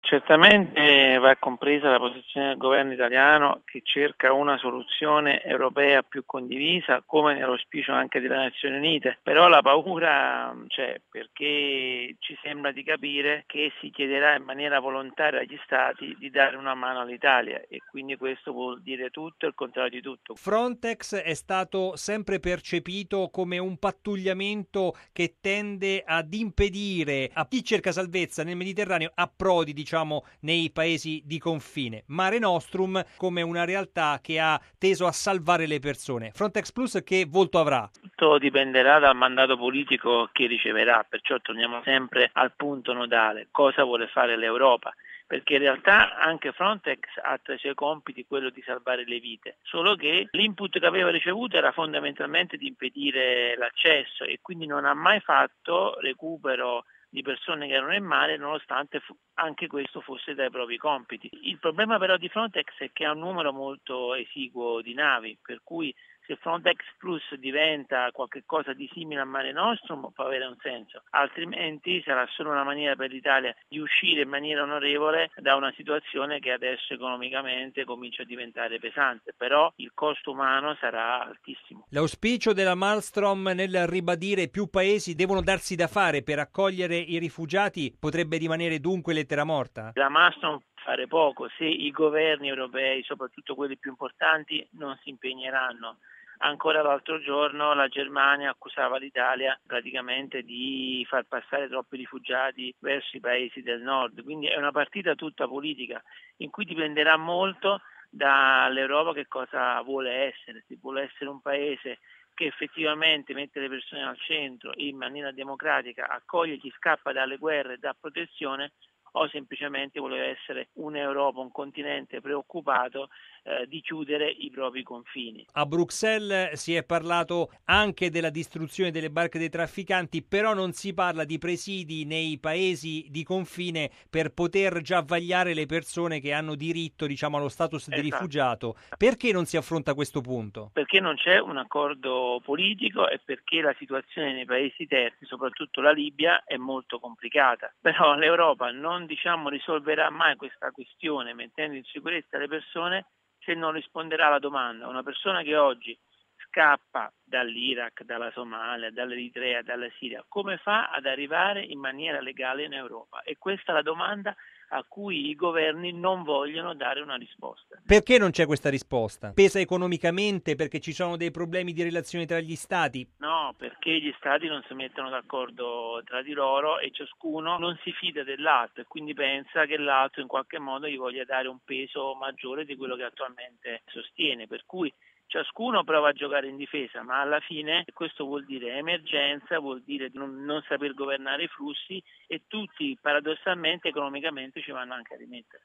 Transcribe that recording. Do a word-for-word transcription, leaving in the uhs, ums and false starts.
Certamente va compresa la posizione del governo italiano che cerca una soluzione europea più condivisa, come nell'auspicio anche delle Nazioni Unite, però la paura c'è perché ci sembra di capire che si chiederà in maniera volontaria agli Stati di dare una mano all'Italia e quindi questo vuol dire tutto e il contrario di tutto. Frontex è stato sempre percepito come un pattugliamento che tende ad impedire a chi cerca salvezza nel Mediterraneo approdi, diciamo, nei paesi di confine. Mare Nostrum come una realtà che ha teso a salvare le persone. Frontex Plus che volto avrà? Tutto dipenderà dal mandato politico che riceverà, perciò torniamo sempre al punto nodale. Cosa vuole fare l'Europa? Perché in realtà anche Frontex ha tra i suoi compiti quello di salvare le vite, solo che l'input che aveva ricevuto era fondamentalmente di impedire l'accesso e quindi non ha mai fatto recupero di persone che erano in mare, nonostante anche questo fosse dai propri compiti. Il problema però di Frontex è che ha un numero molto esiguo di navi, per cui se Frontex Plus diventa qualcosa di simile a Mare Nostrum può avere un senso, altrimenti sarà solo una maniera per l'Italia di uscire in maniera onorevole da una situazione che adesso economicamente comincia a diventare pesante, però il costo umano sarà altissimo. L'auspicio della Malmström nel ribadire più paesi devono darsi da fare per accogliere i rifugiati potrebbe rimanere dunque lettera morta? La Malmström fare poco se i governi europei, soprattutto quelli più importanti, non si impegneranno. Ancora l'altro giorno la Germania accusava l'Italia praticamente di far passare troppi rifugiati verso i paesi del nord, quindi è una partita tutta politica in cui dipenderà molto dall'Europa che cosa vuole essere, se vuole essere un paese che effettivamente mette le persone al centro e in maniera democratica accoglie chi scappa dalle guerre e dà protezione, o semplicemente voleva essere un'Europa, un continente preoccupato eh, di chiudere i propri confini. A Bruxelles si è parlato anche della distruzione delle barche dei trafficanti, però non si parla di presidi nei paesi di confine per poter già vagliare le persone che hanno diritto, diciamo, allo status Esatto. di rifugiato. Perché non si affronta questo punto? Perché non c'è un accordo politico e perché la situazione nei paesi terzi, soprattutto la Libia, è molto complicata. Però l'Europa non diciamo risolverà mai questa questione mettendo in sicurezza le persone se non risponderà alla domanda. Una persona che oggi scappa dall'Iraq, dalla Somalia, dall'Eritrea, dalla Siria, come fa ad arrivare in maniera legale in Europa? E questa è la domanda a cui i governi non vogliono dare una risposta. Perché non c'è questa risposta? Pesa economicamente perché ci sono dei problemi di relazione tra gli stati? No, perché gli stati non si mettono d'accordo tra di loro e ciascuno non si fida dell'altro e quindi pensa che l'altro in qualche modo gli voglia dare un peso maggiore di quello che attualmente sostiene, per cui ciascuno prova a giocare in difesa, ma alla fine questo vuol dire emergenza, vuol dire non, non saper governare i flussi e tutti paradossalmente economicamente ci vanno anche a rimettere.